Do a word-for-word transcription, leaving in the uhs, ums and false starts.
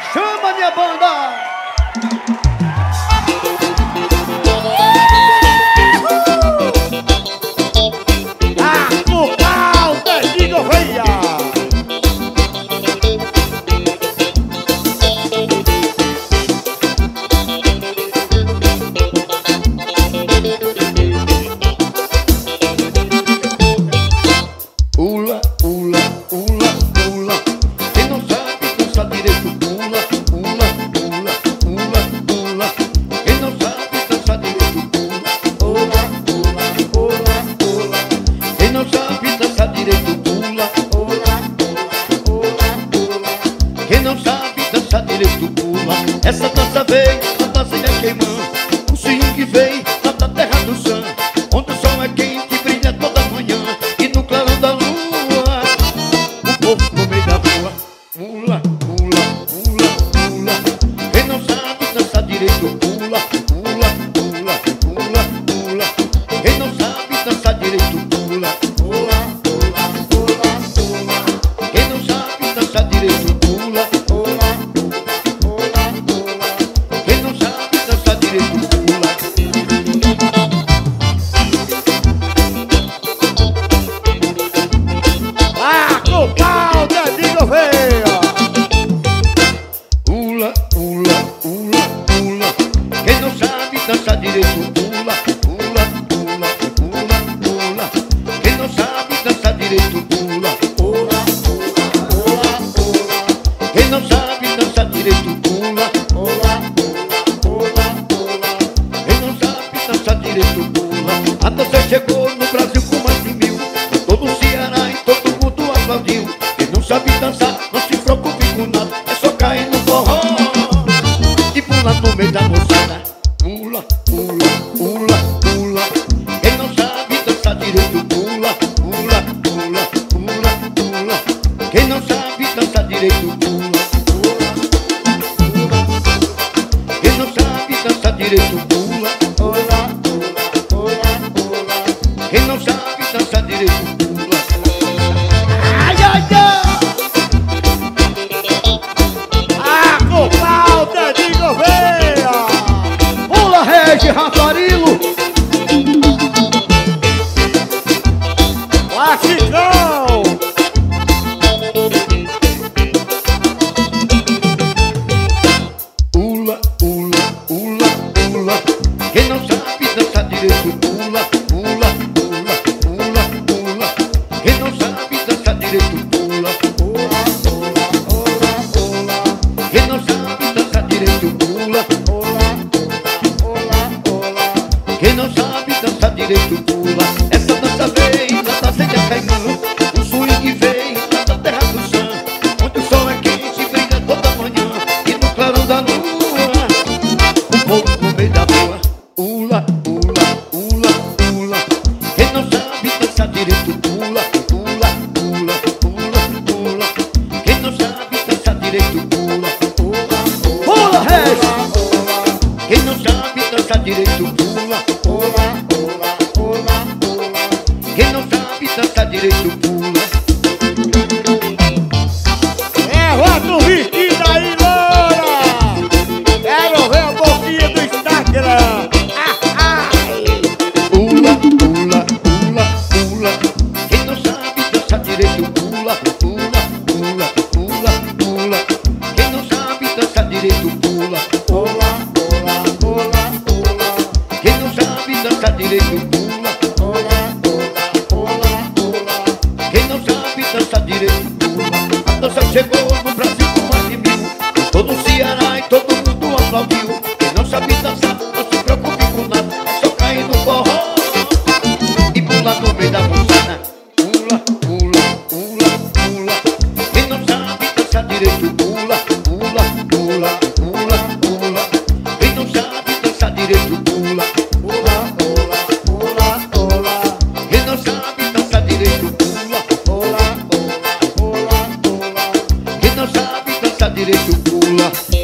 Chama minha banda! Pula, pula, pula, pula. Quem não sabe dançar direito, pula, pula, pula, pula, pula. Quem não sabe dançar direito, pula, pula, pula, pula, pula. Quem não sabe dançar direito, pula, pula, pula, pula. Quem não sabe dançar direito, pula. Essa dança veio, a dança é queimando. O swing veio lá da terra do Sam, onde o sol é quente, brilha toda manhã. E no clarão da lua no meio da rua, pula, pula, pula, pula. Quem não sabe dançar direito, pula, pula, pula, pula, pula. Quem não sabe dançar direito, pula, pula, pula, pula, pula. Quem não sabe dançar direito, pula, pula, pula, pula. Quem não sabe dançar direito, pula. Ah, com pau, dedinho veio! Pula, pula, pula, pula. Quem não sabe dançar direito, pula, pula, pula, pula, pula. Quem não sabe dançar direito, pula, pula, pula, pula, pula. Quem não sabe dançar direito, pula, pula, pula, pula, pula. Quem não sabe dançar direito, pula. A dança chegou no Brasil com mais de mil. Todo o Ceará e todo mundo aplaudiu. Quem não sabe dançar, não se preocupe com nada. É só cair no forró e pula no meio da moçada. Pula, pula, pula, pula. Quem não sabe dançar direito, pula, pula, pula, pula, pula. Quem não sabe dançar direito, pula, pula, pula. Quem não sabe dançar direito, pula, pula, pula, pula, pula. Quem não sabe dançar direito, pula. Ai, ai, ai! Ah, com pau, dedinho veio! Pula, Regi, Rafarilo! Classicão! Pula, pula, pula, pula. Quem não sabe dançar direito, pula, pula, pula, pula, pula. Quem não sabe dançar direito, pula, pula, pula, pula, pula. Quem não sabe dançar direito, pula, pula, pula, pula. Quem não sabe dançar direito, pula. Essa dança veio da dança de Caimã. O swing veio lá da terra do Sam, onde o sol é quente, brilha toda manhã. E no clarão da lua, o povo no meio da rua. Pula, pula, pula, pula. Quem não sabe dançar direito, pula, pula, pula, pula, pula. Quem não sabe dançar direito, pula, pula, Pula, Regi! pula. Quem não sabe dançar direito, pula, pula, pula, pula, pula. Quem não sabe dançar direito, pula. É, roda o vestido aí, loura! Quero ver a boquinha do Instagram! Ah, ai! Pula, pula, pula, pula. Quem não sabe dançar direito, pula, pula, pula, pula, pula. Quem não sabe dançar direito, pula, pula, pula, pula, pula. Quem não sabe dançar direito, pula, pula, pula, pula, pula. Quem não sabe dançar direito, pula. A dança chegou no Brasil com mais de mil. Todo o Ceará e todo mundo aplaudiu. Quem não sabe dançar, não se preocupe com nada. É só cair no forró e pula no meio da moçada. Pula, pula, pula, pula. Quem não sabe dançar direito, pula, pula, pula, pula, pula. Quem não sabe dançar direito, pula, pula, pula, pula, pula. Quem não sabe dançar direito, pula, pula, pula, pula, pula. Quem não sabe dançar direito, pula.